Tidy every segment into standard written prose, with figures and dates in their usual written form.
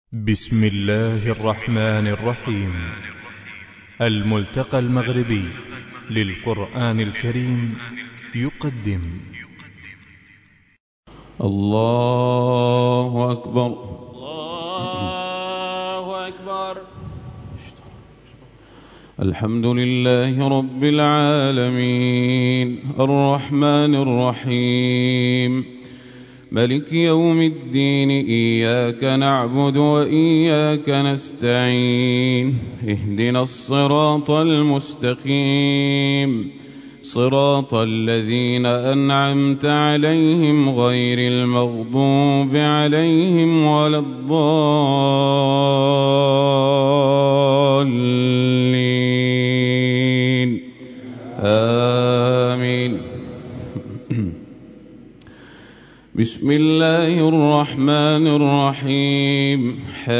بسم الله الرحمن الرحيم. الملتقى المغربي للقرآن الكريم يقدم الله أكبر الله أكبر. الحمد لله رب العالمين الرحمن الرحيم ملك يوم الدين. إياك نعبد وإياك نستعين. اهدنا الصراط المستقيم صراط الذين أنعمت عليهم غير المغضوب عليهم ولا الضالين. آمين. بسم الله الرحمن الرحيم.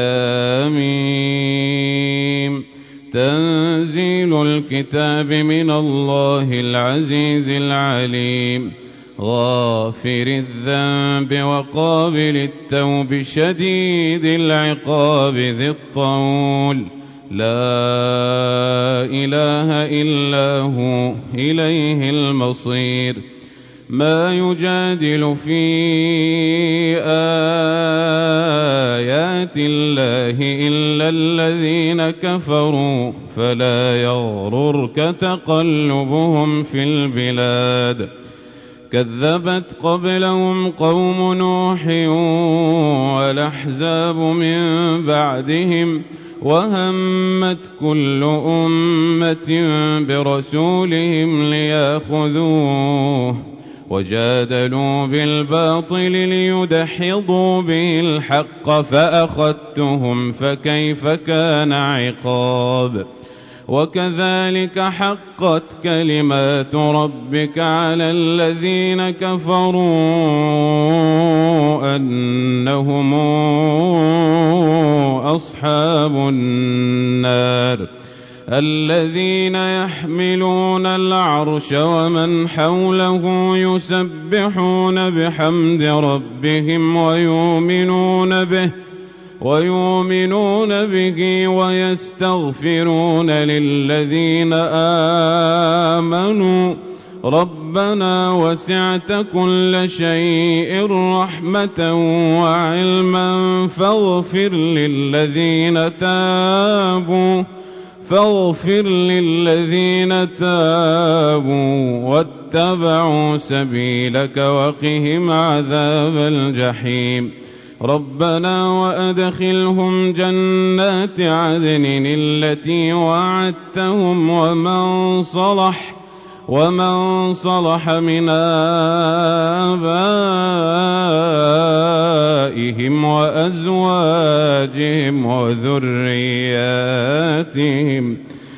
حميم. تنزيل الكتاب من الله العزيز العليم غافر الذنب وقابل التوب شديد العقاب ذي الطول لا إله إلا هو إليه المصير. ما يجادل في آيات الله إلا الذين كفروا فلا يغررك تقلبهم في البلاد. كذبت قبلهم قوم نوح والأحزاب من بعدهم وهمت كل أمة برسولهم ليأخذوه وجادلوا بالباطل ليدحضوا به الحق فأخذتهم فكيف كان عقاب. وكذلك حقت كلمات ربك على الذين كفروا أنهم أصحاب النار الذين يحملون العرش ومن حوله يسبحون بحمد ربهم ويؤمنون به ويستغفرون للذين آمنوا ربنا وسعت كل شيء رحمة وعلما فاغفر للذين تابوا واتبعوا سبيلك وقهم عذاب الجحيم. ربنا وأدخلهم جنات عدن التي وعدتهم ومن صلح من آبائهم وأزواجهم وذرياتهم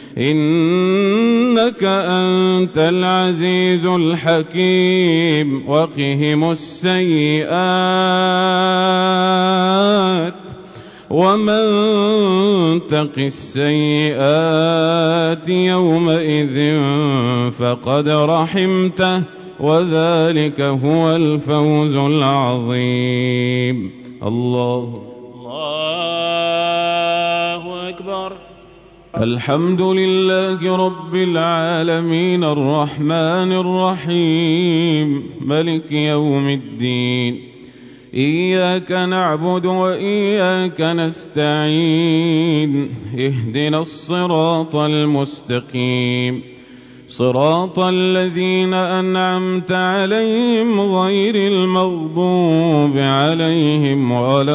إنك أنت العزيز الحكيم. وقهم السيئات ومن تق السيئات يومئذ فقد رحمته وذلك هو الفوز العظيم. الله أكبر. الحمد لله رب العالمين الرحمن الرحيم ملك يوم الدين. إياك نعبد وإياك نستعين. اهدنا الصراط المستقيم صراط الذين أنعمت عليهم غير المغضوب عليهم ولا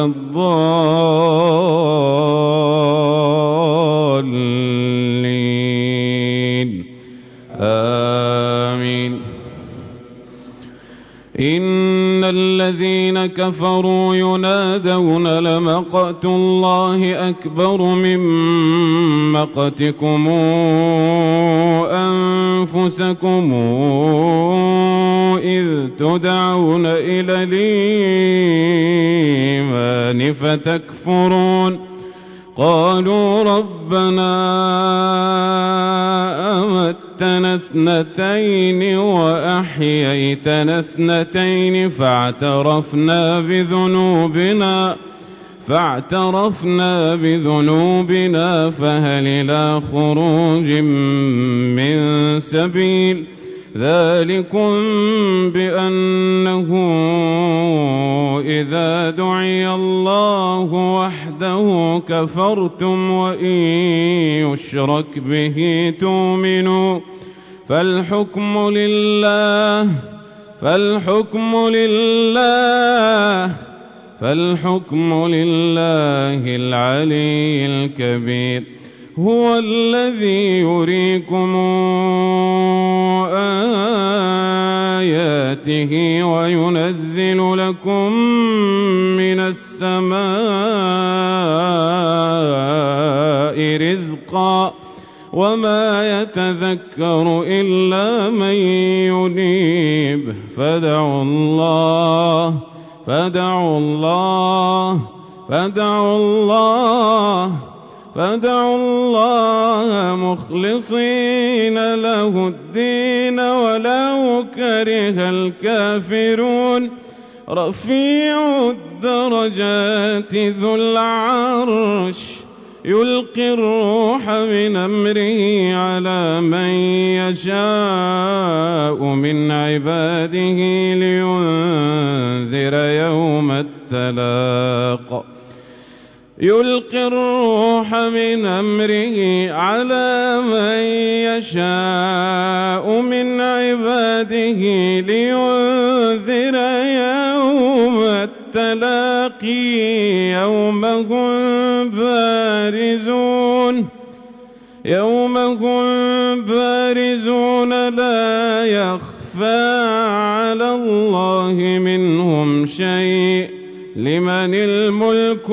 الضالين. آمين. إن الذين كفروا ينادون لمقت الله أكبر من مقتكم أنفسكم إذ تدعون إلى الإيمان فتكفرون. قالوا ربنا أمتنا اثنتين وأحييتنا اثنتين فاعترفنا فاعترفنا بذنوبنا فهل إلى خروج من سبيل ذلكم بأنه إذا دعي الله وحده كفرتم وإن يشرك به تؤمنوا فالحكم لله العلي الكبير هو الذي يريكم آياته وينزل لكم من السماء رزقا وما يتذكر إلا من ينيب فادعوا الله مخلصين له الدين ولو كره الكافرون رفيع الدرجات ذو العرش يلقي الروح من أمره على من يشاء من عباده لينذر يوم التلاق يلقي الروح من أمره على من يشاء من عباده لينذر يوم التلاقي يوم هم بارزون لا يخفى على الله منهم شيء لمن الملك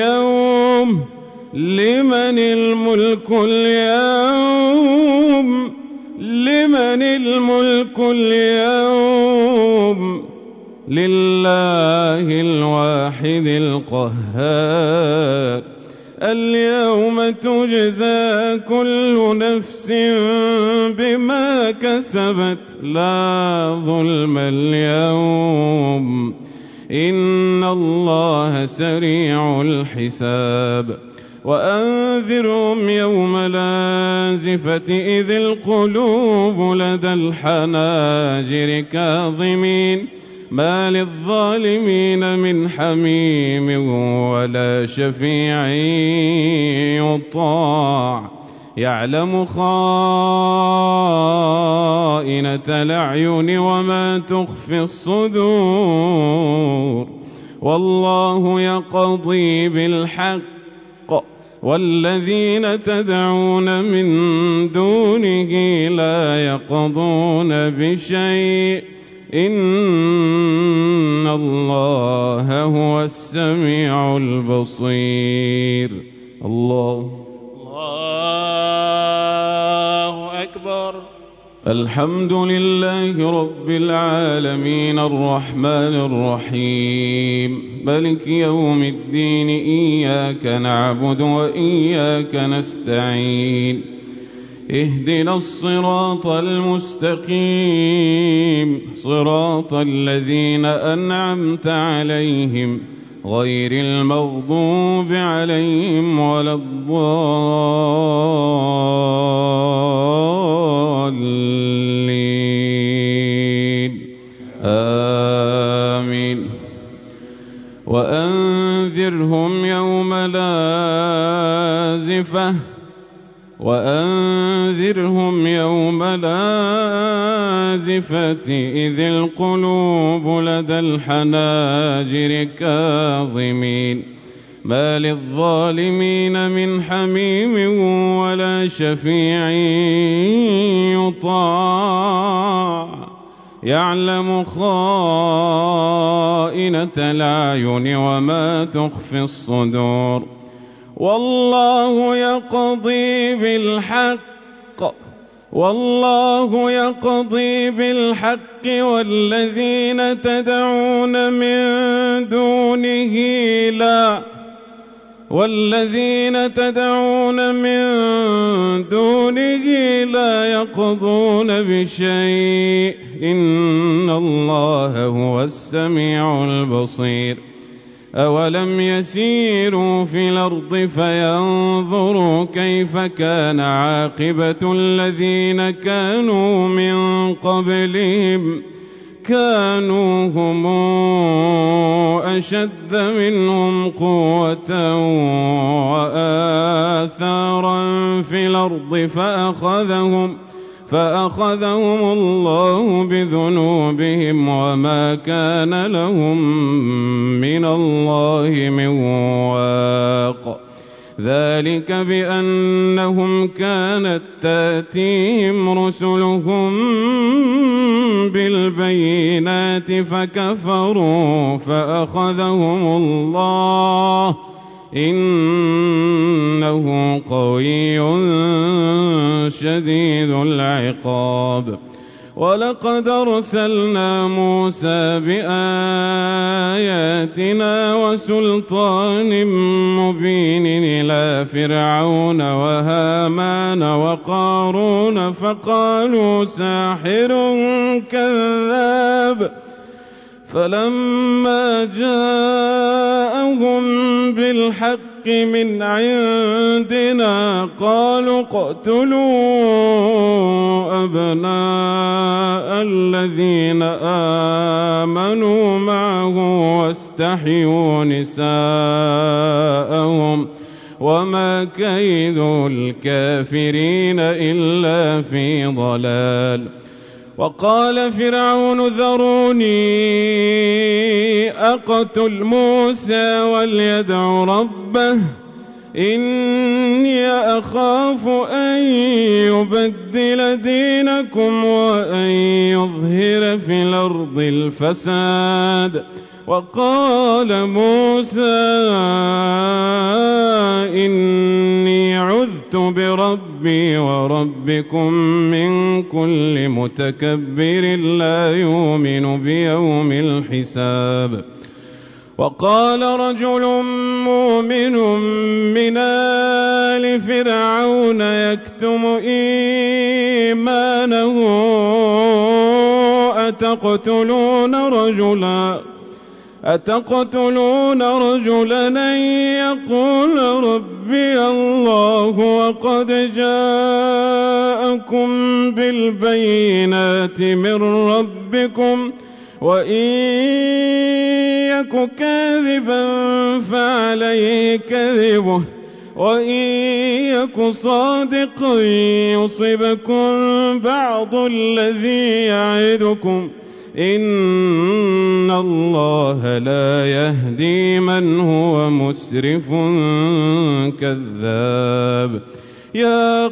اليوم لله الواحد القهار اليوم تجزى كل نفس بما كسبت لا ظلم اليوم إن الله سريع الحساب وأنذرهم يوم الآزفة إذ القلوب لدى الحناجر كاظمين ما للظالمين من حميم ولا شفيع يطاع يعلم خائنة الأعين وما تخفي الصدور والله يقضي بالحق والذين تدعون من دونه لا يقضون بشيء إن الله هو السميع البصير الله أكبر. الحمد لله رب العالمين الرحمن الرحيم مالك يوم الدين إياك نعبد وإياك نستعين اهدنا الصراط المستقيم صراط الذين أنعمت عليهم غير المغضوب عليهم ولا الضالين آمين. وأنذرهم يوم الآزفة إذ القلوب لدى الحناجر كاظمين ما للظالمين من حميم ولا شفيع يطاع يعلم خائنة الأعين وما تخفي الصدور والله يقضي بالحق والذين تدعون من دونه لا يقضون بشيء إن الله هو السميع البصير أولم يسيروا في الأرض فينظروا كيف كان عاقبة الذين كانوا من قبلهم كانوا هم أشد منهم قوة وآثارا في الأرض فأخذهم الله بذنوبهم وما كان لهم من الله من واق ذلك بأنهم كانت تأتيهم رسلهم بالبينات فكفروا فأخذهم الله إنه قوي شديد العقاب ولقد أرسلنا موسى بآياتنا وسلطان مبين إلى فرعون وهامان وقارون فقالوا ساحر كذاب فلما جاءهم بالحق من عندنا قالوا اقتلوا أبناء الذين آمنوا معه واستحيوا نساءهم وما كيد الكافرين إلا في ضلال وقال فرعون ذروني أقتل موسى وليدع ربه إني أخاف أن يبدل دينكم وأن يظهر في الأرض الفساد وقال موسى إني عذت بربي وربكم من كل متكبر لا يؤمن بيوم الحساب وقال رجل مؤمن من آل فرعون يكتم إيمانه أتقتلون رجلا أن يقول ربي الله وقد جاءكم بالبينات من ربكم وإن يك كاذبا فعليه كذبه وإن يك صادقا يصبكم بعض الذي يعدكم إن الله لا يهدي من هو مسرف كذاب يا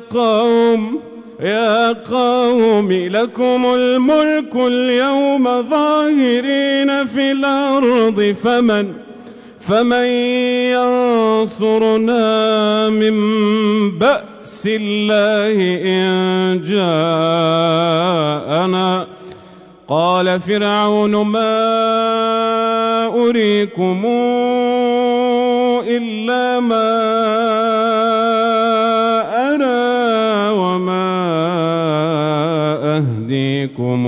قوم لكم الملك اليوم ظاهرين في الأرض فمن ينصرنا من بأس الله إن جاءنا قال فرعون ما أريكم إلا ما أرى وما أهديكم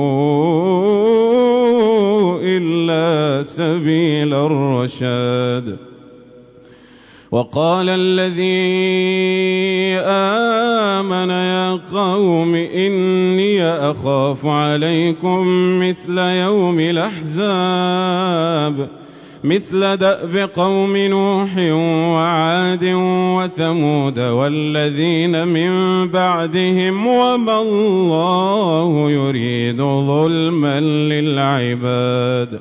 إلا سبيل الرشاد وقال الذي آمن يا قوم إني أخاف عليكم مثل يوم الأحزاب مثل دأب قوم نوح وعاد وثمود والذين من بعدهم وما الله يريد ظلما للعباد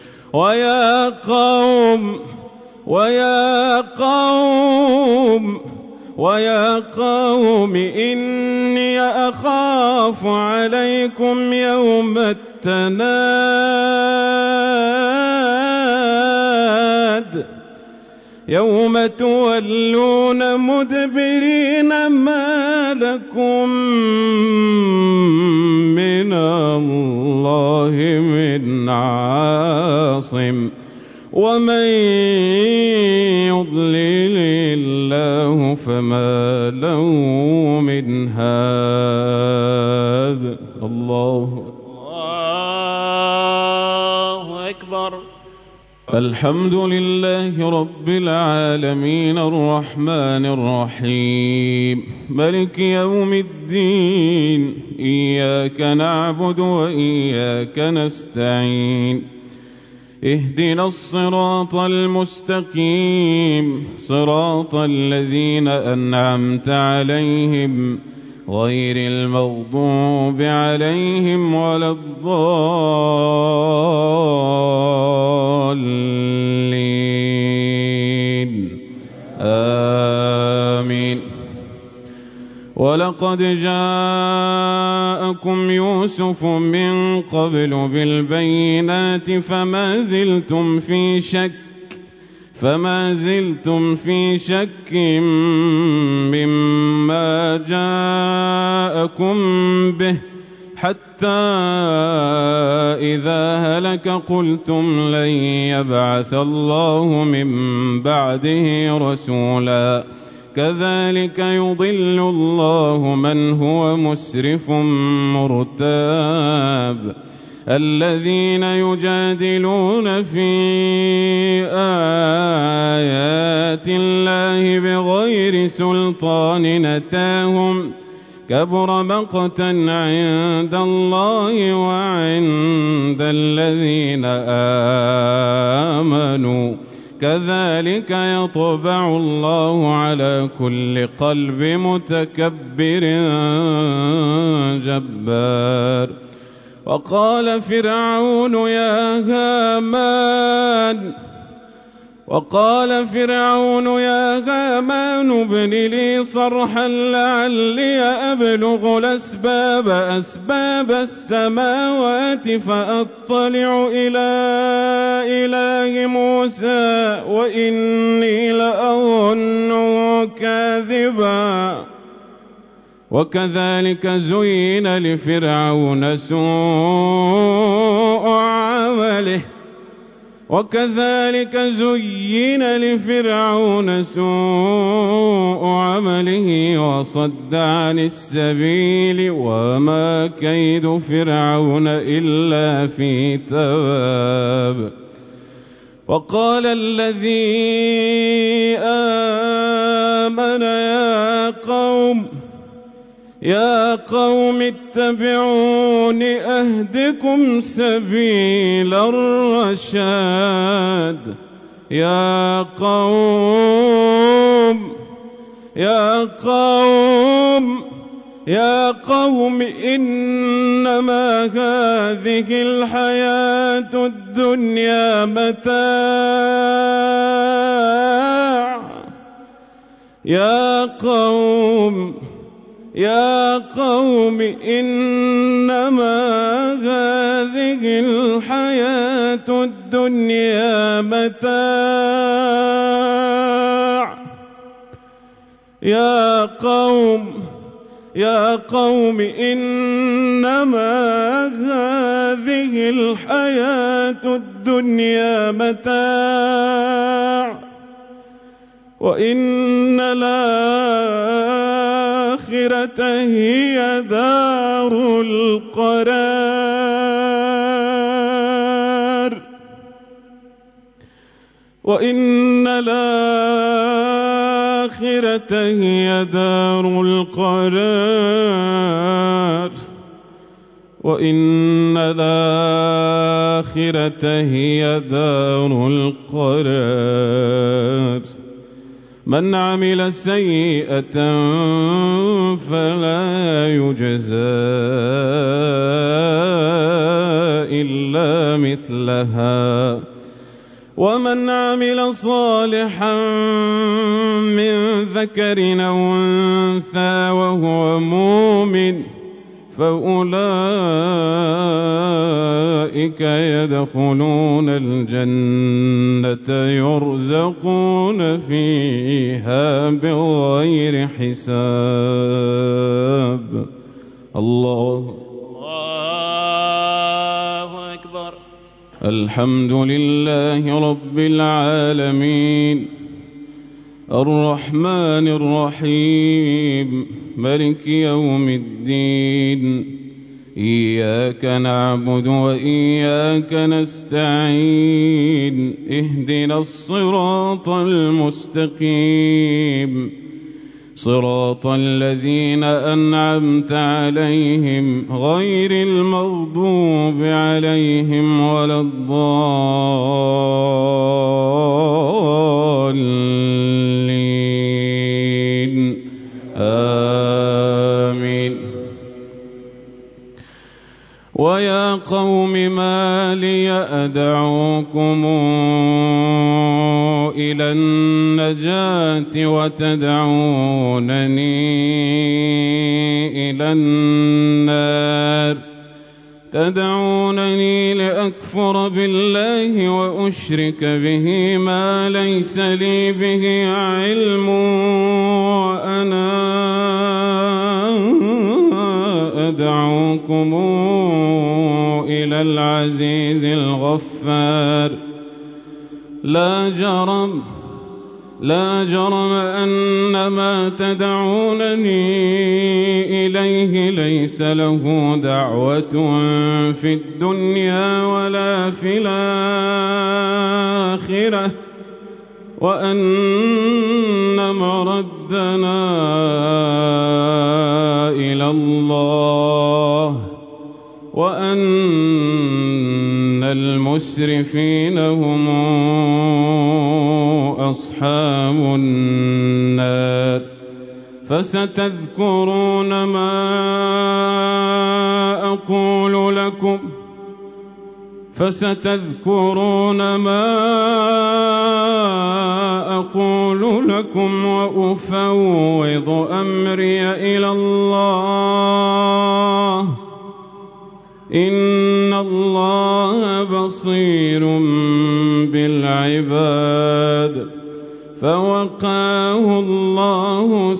ويا قوم إني أخاف عليكم يوم التناد يوم تولون مدبرين ما لكم من الله من عاصم ومن يضلل الله فما له من هاد الله أكبر الحمد لله رب العالمين الرحمن الرحيم ملك يوم الدين إياك نعبد وإياك نستعين اهدنا الصراط المستقيم صراط الذين أنعمت عليهم غير المغضوب عليهم ولا الضالين آمين. ولقد جاءكم يوسف من قبل بالبينات فما زلتم في شك مما جاءكم به حتى إذا هلك قلتم لن يبعث الله من بعده رسولا كذلك يضل الله من هو مسرف مرتاب. الذين يجادلون في آيات الله بغير سلطان أتاهم كبر مقتا عند الله وعند الذين آمنوا كذلك يطبع الله على كل قلب متكبر جبار. وقال فرعون يا هامان ابن لي صرحا لعلي أبلغ أسباب السماوات فأطلع إلى إله موسى وإني لأظنه كاذبا. وكذلك زين لفرعون سوء عمله وصد عن السبيل وما كيد فرعون إلا في تباب. وقال الذي آمن يا قوم اتبعون أهدكم سبيل الرشاد. يا قوم إنما هذه الحياة الدنيا متاع. يا قوم إنما هذه الحياة الدنيا متاع. يا قوم إنما هذه الحياة الدنيا متاع وإن الآخرة هي دار القرار. وإن الآخرة هي دار القرار. وإن الآخرة هي دار القرار. من عمل سيئة فلا يجزى إلا مثلها ومن عمل صالحا من ذكر أو أنثى وهو مؤمن فأولئك يدخلون الجنة يرزقون فيها بغير حساب. الله أكبر. الحمد لله رب العالمين الرحمن الرحيم ملك يوم الدين إياك نعبد وإياك نستعين اهدنا الصراط المستقيم صراط الذين أنعمت عليهم غير المغضوب عليهم ولا الضالين آمين. ويا قوم ما لي أدعوكم إلى النجاة وتدعونني إلى النار تدعونني لأكفر بالله وأشرك به ما ليس لي به علم وأنا أدعوكم إلى العزيز الغفار لا جرم أن ما تدعونني إليه ليس له دعوة في الدنيا ولا في الآخرة وأن مردنا إلى الله وأن المسرفين هم أصحاب النار فستذكرون ما أقول لكم وأفوض أمري إلى الله إن الله بصير بالعباد. فوقاه الله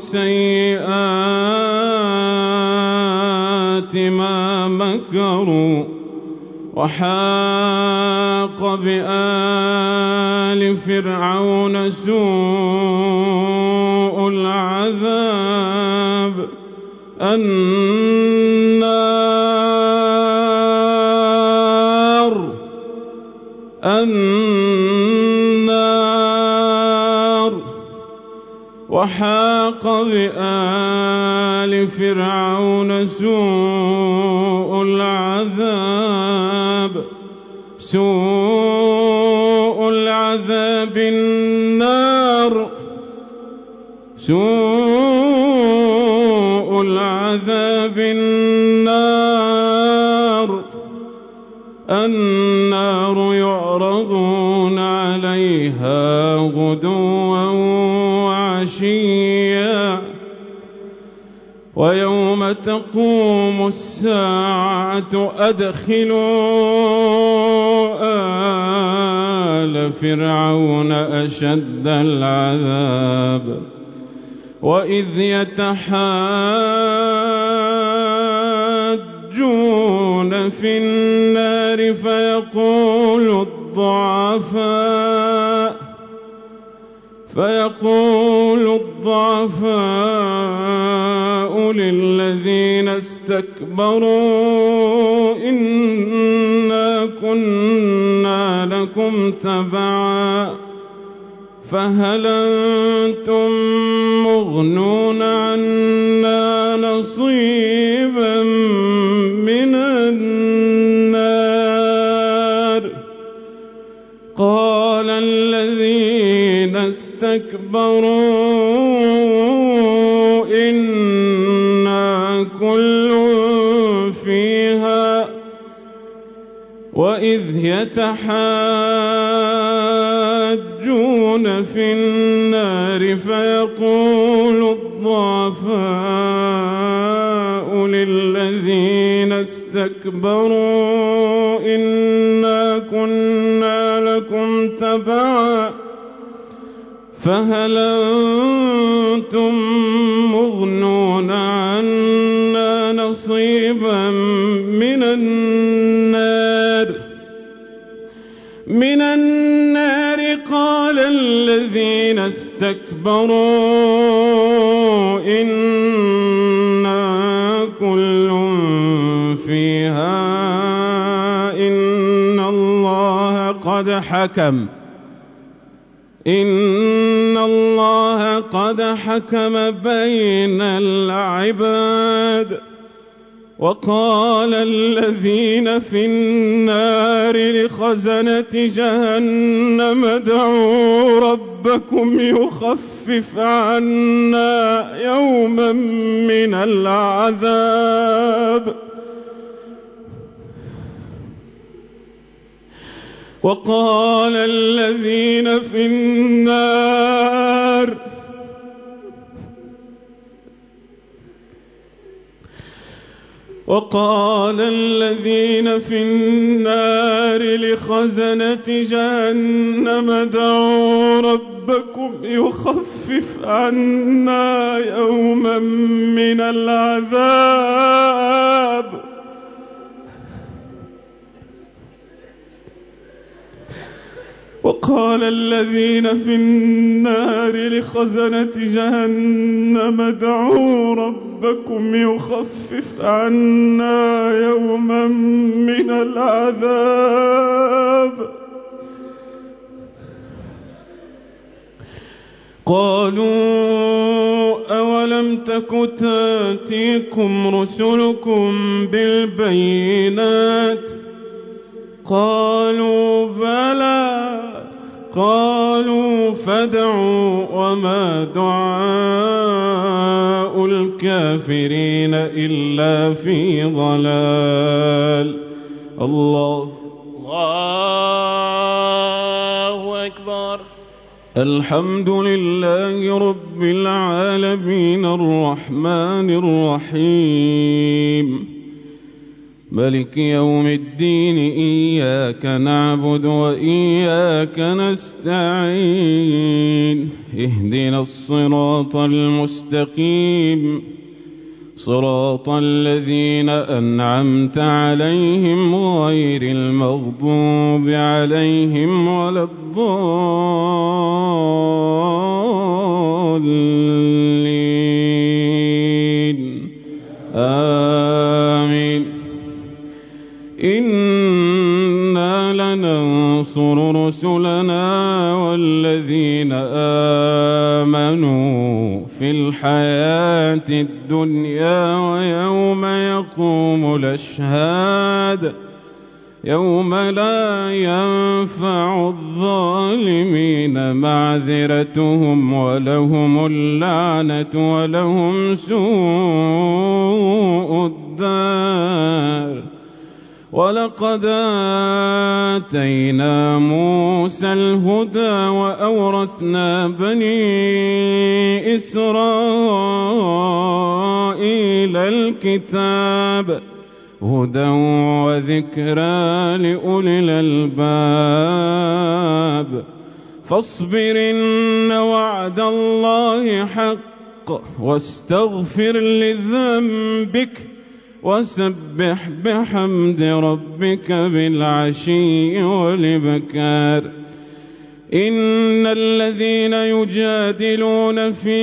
سيئات ما مكروا وحاق بآل فرعون سوء العذاب النار وحاق بآل فرعون سوء العذاب النار يعرضون عليها غدوا وعشيا ويوم تقوم الساعة أدخلوا آل فرعون أشد العذاب وإذ يتحاجون في النار فيقول الضعفاء للذين استكبروا إنا كنا لكم تبعا فهل أنتم مغنون عنا نصيبا من النار قال الذين استكبروا إنا كل فيها وإذ يتحاجون في النار فيقول الضعفاء للذين استكبروا إنا كنا لكم تبعا فهل أنتم مغنون عنا نصيبا من النار قال الذين استكبروا إنا كل فيها قد حكم بين العباد. وقال الذين في النار لخزنة جهنم ادعوا ربكم يخفف عنا يوما من العذاب. وقال الذين في النار لخزنة جهنم ادعوا ربكم يخفف عنا يوما من العذاب. وقال الذين في النار لخزنة جهنم ادعوا ربكم يخفف عنا يوما من العذاب. قالوا أولم تك تأتيكم رسلكم بالبينات قالوا بلى قالوا فادعوا وما دعاء الكافرين إلا في ضلال. الله أكبر. الحمد لله رب العالمين الرحمن الرحيم ملك يوم الدين. إياك نعبد وإياك نستعين. اهدنا الصراط المستقيم صراط الذين أنعمت عليهم غير المغضوب عليهم ولا الضالين. آمين. إنا لننصر رسلنا والذين آمنوا في الحياة الدنيا ويوم يقوم الأشهاد يوم لا ينفع الظالمين معذرتهم ولهم اللعنة ولهم سوء الدار. ولقد آتينا موسى الهدى وأورثنا بني إسرائيل الكتاب هدى وذكرى لأولي الألباب. فاصبر إن وعد الله حق واستغفر لذنبك وسبح بحمد ربك بالعشي والإبكار. إن الذين يجادلون في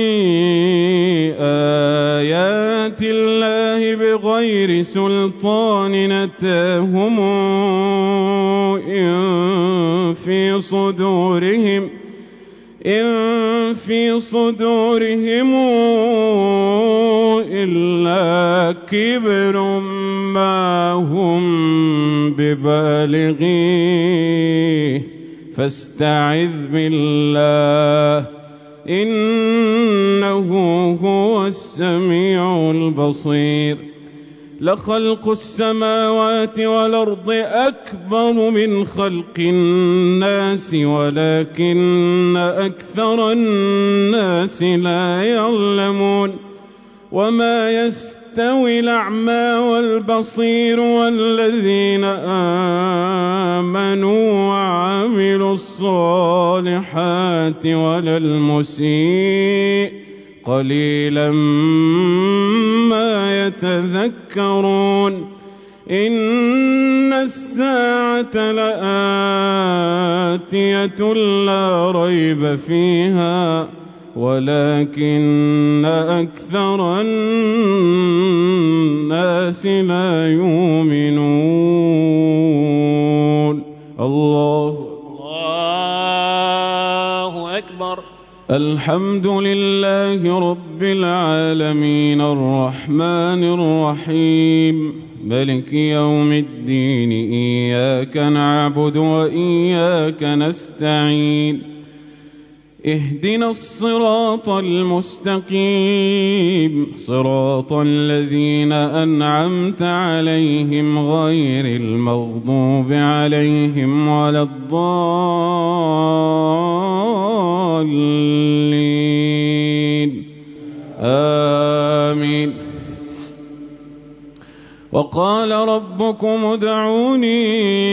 آيات الله بغير سلطان أتاهم إن في صدورهم إلا كبر ما هم ببالغيه فاستعذ بالله إنه هو السميع البصير. لخلق السماوات والأرض أكبر من خلق الناس ولكن أكثر الناس لا يعلمون. وما يستوي الأعمى والبصير والذين آمنوا وعملوا الصالحات ولا المسيء قليلا ما يتذكرون. إن الساعة لآتية لا ريب فيها ولكن أكثر الناس لا يؤمنون. الله الحمد لله رب العالمين الرحمن الرحيم مالك يوم الدين إياك نعبد وإياك نستعين اهدنا الصراط المستقيم صراط الذين أنعمت عليهم غير المغضوب عليهم ولا الضالين آمين. وقال ربكم ادعوني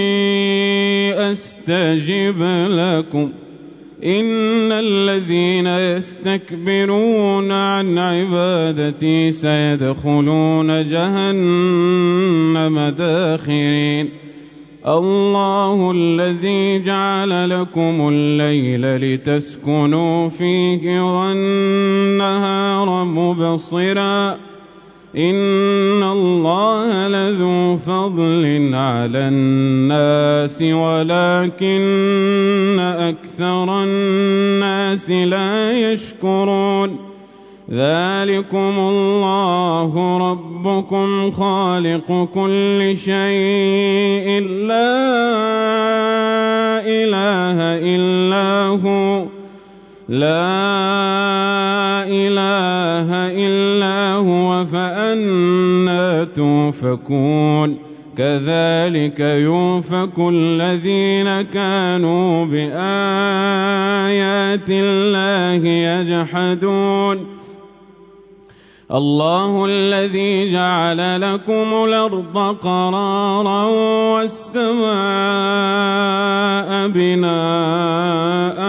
أستجب لكم إن الذين يستكبرون عن عبادتي سيدخلون جهنم داخرين. الله الذي جعل لكم الليل لتسكنوا فيه والنهار مبصرا إن الله لذو فضل على الناس ولكن أكثر الناس لا يشكرون. ذلكم الله ربكم خالق كل شيء لا إله إلا هو فأنى توفكون. كذلك يؤفك الذين كانوا بآيات الله يجحدون. الله الذي جعل لكم الأرض قرارا والسماء بناء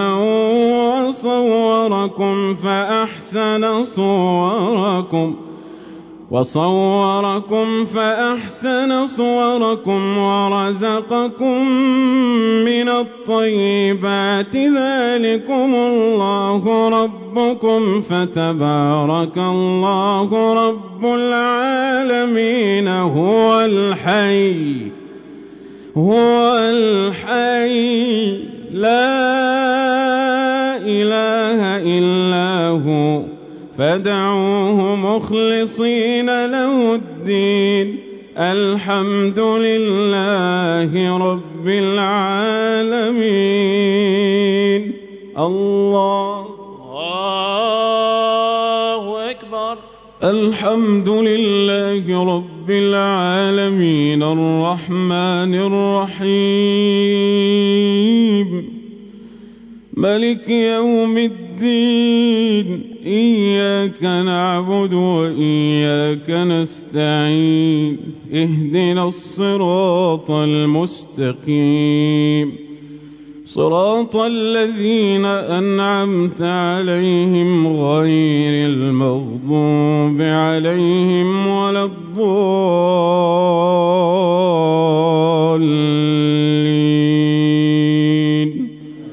وصوركم فأحسن صوركم ورزقكم من الطيبات ذلكم الله ربكم فتبارك الله رب العالمين. هو الحي لا إله إلا هو فادعوه مخلصين له الدين. الحمد لله رب العالمين. الله أكبر. الحمد لله رب العالمين الرحمن الرحيم مالك يوم الدين إياك نعبد وإياك نستعين اهدنا الصراط المستقيم صراط الذين أنعمت عليهم غير المغضوب عليهم ولا الضالين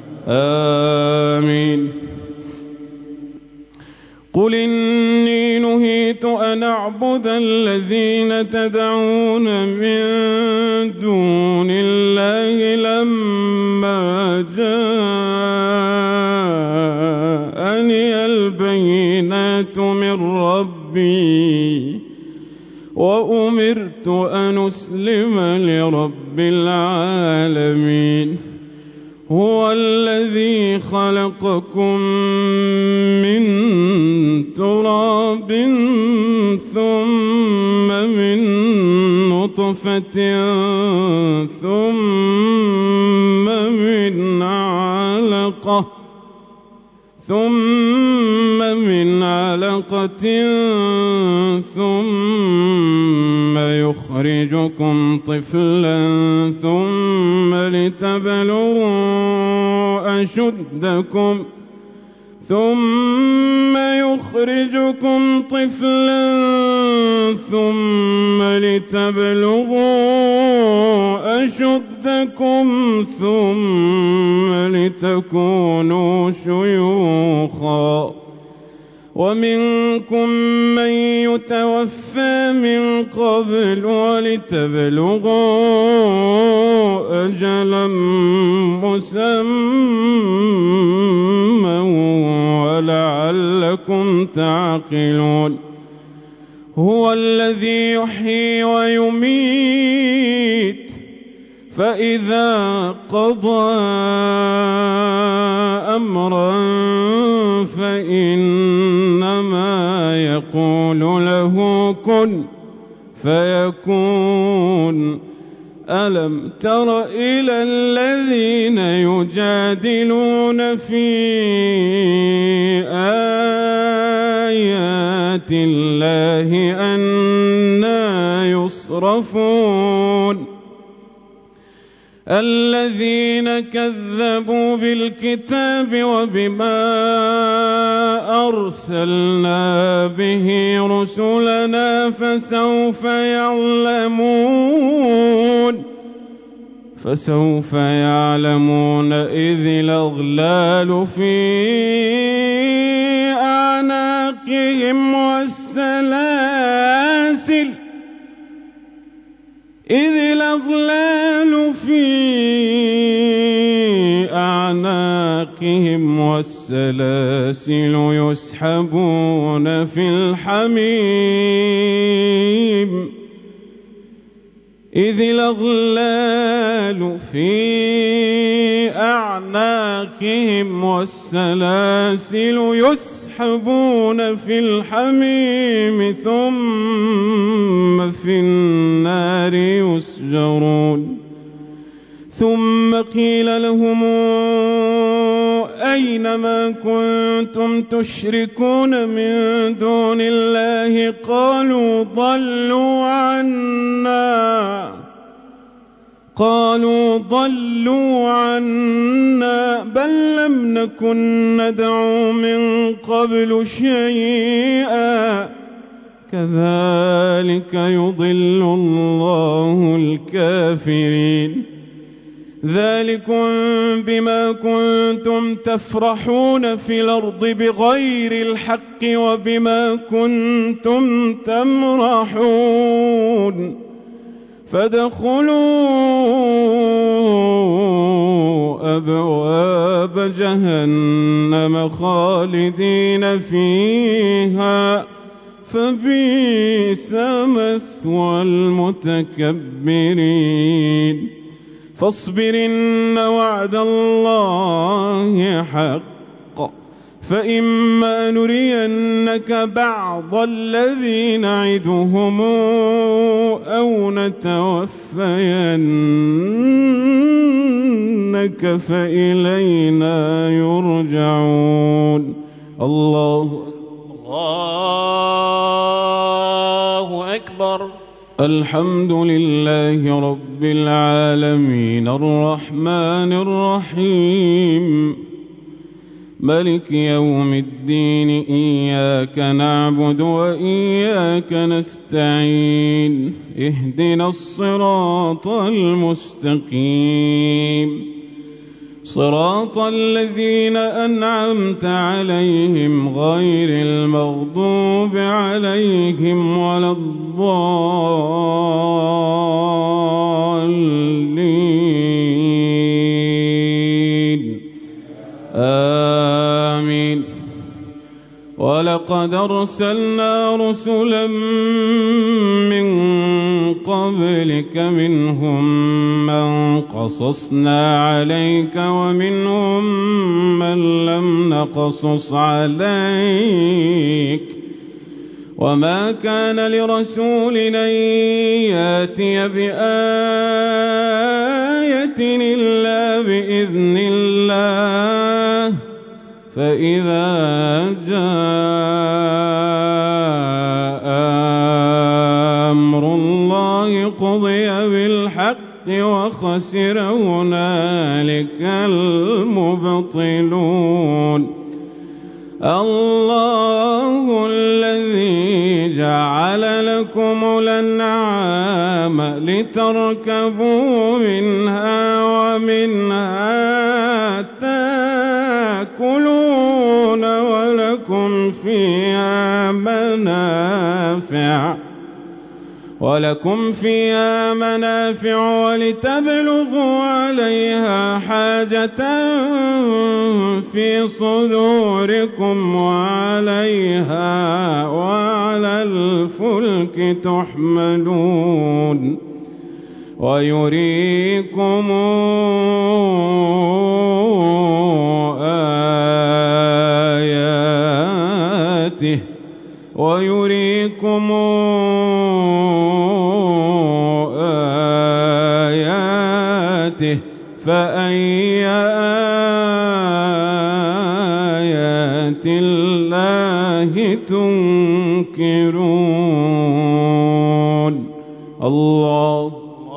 آمين. قل إني نهيت أن أعبد الذين تدعون من دون الله لما جاءني البينات من ربي وأمرت أن أسلم لرب العالمين. هو الذي خلقكم من تراب ثم من نطفة ثم من علقة ثم يخرجكم طفلا ثم لتبلغوا أشدكم ثم يخرجكم طفلا ثم لتبلغوا أشدكم ثم لتكونوا شيوخا ومنكم من يتوفى من قبل ولتبلغوا أجلا مسمى ولعلكم تعقلون هو الذي يحيي ويميت فإذا قضى أمرا فإنما يقول له كن فيكون ألم تر إلى الذين يجادلون في آيات الله أنى يصرفون الذين كذبوا بالكتاب وبما أرسلنا به رسلنا فسوف يعلمون إذ الأغلال في أعناقهم والسلاسل يسحبون في الحميم إذ الأغلال في أعناقهم والسلاسل يسحبون في الحميم ثم في النار يسجرون ثم قيل لهم أين ما كنتم تشركون من دون الله قالوا ضلوا عنا بل لم نكن ندعو من قبل شيئا كذلك يضل الله الكافرين ذلكم بما كنتم تفرحون في الأرض بغير الحق وبما كنتم تمرحون فادخلوا أبواب جهنم خالدين فيها فبئس مثوى المتكبرين فاصبر إن وعد الله حق فإما نرينك بعض الذي نعدهم أو نتوفينك فإلينا يرجعون الله أكبر الحمد لله رب العالمين الرحمن الرحيم ملك يوم الدين إياك نعبد وإياك نستعين اهدنا الصراط المستقيم صراط الذين أنعمت عليهم غير المغضوب عليهم ولا الضالين آمين ولقد أرسلنا رسلا من قبلك منهم من قصصنا عليك ومنهم من لم نقصص عليك وما كان لرسول أن يأتي بآية إلا بإذن الله فإذا جاء أمر الله قضي بالحق وخسر هنالك المبطلون الله الذي جعل لكم الأنعام لتركبوا منها ومنها تأكلون ولكم فيها فيها منافع ولتبلغوا عليها حاجة في صدوركم وعليها وعلى الفلك تحملون ويريكم آياته فأي آيات الله تنكرون. الله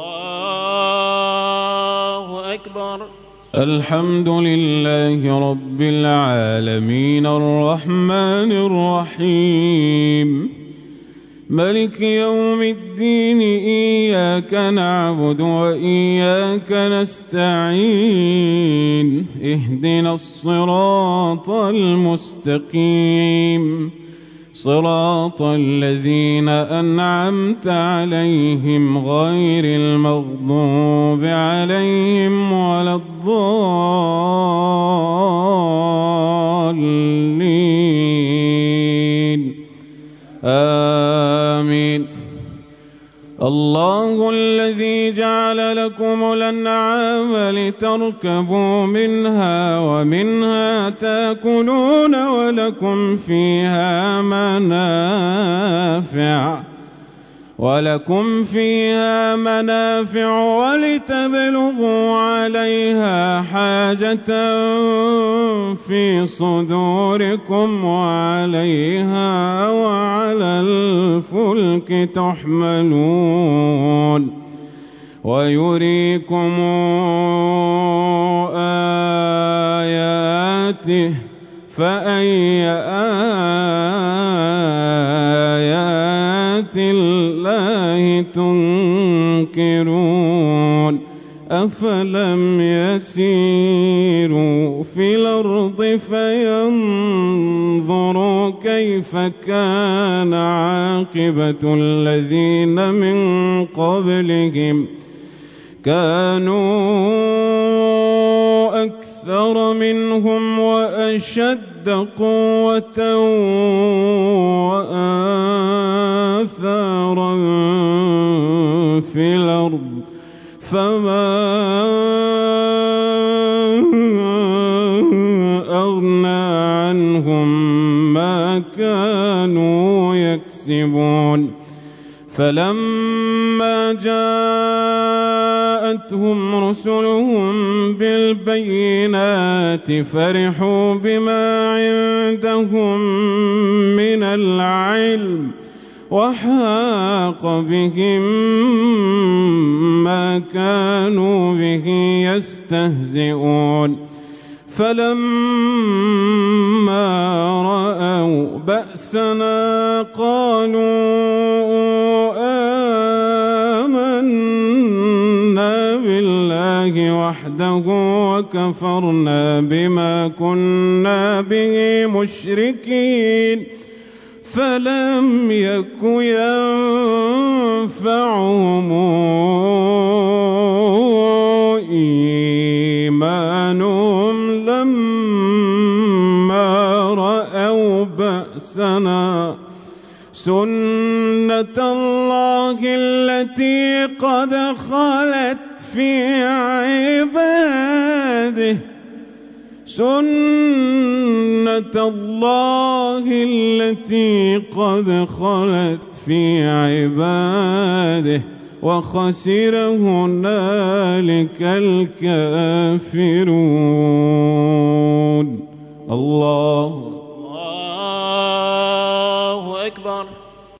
أكبر. الحمد لله رب العالمين الرحمن الرحيم ملك يوم الدين إياك نعبد وإياك نستعين اهدنا الصراط المستقيم صراط الذين أنعمت عليهم غير المغضوب عليهم ولا الضالين آمين. الله الذي جعل لكم الأنعام لتركبوا منها ومنها تأكلون ولكم فيها منافع ولتبلغوا عليها حاجة في صدوركم وعليها وعلى الفلك تحملون ويريكم آياته فأي آيات الله تنكرون. أفلم يسيروا في الأرض فينظروا كيف كان عاقبة الذين من قبلهم كانوا أكثر منهم وأشد قوة وآثارا في الأرض فما أغنى عنهم ما كانوا يكسبون. فلما جاءتهم رسلهم بالبينات فرحوا بما عندهم من العلم وحاق بهم ما كانوا به يستهزئون. فلما رأوا بأسنا قالوا آمنا بالله وحده وكفرنا بما كنا به مشركين. فلم يك ينفعهم إيمانهم لما رأوا بأسنا سنة الله التي قد خلت في عباده وخسر هنالك الكافرون. الله أكبر.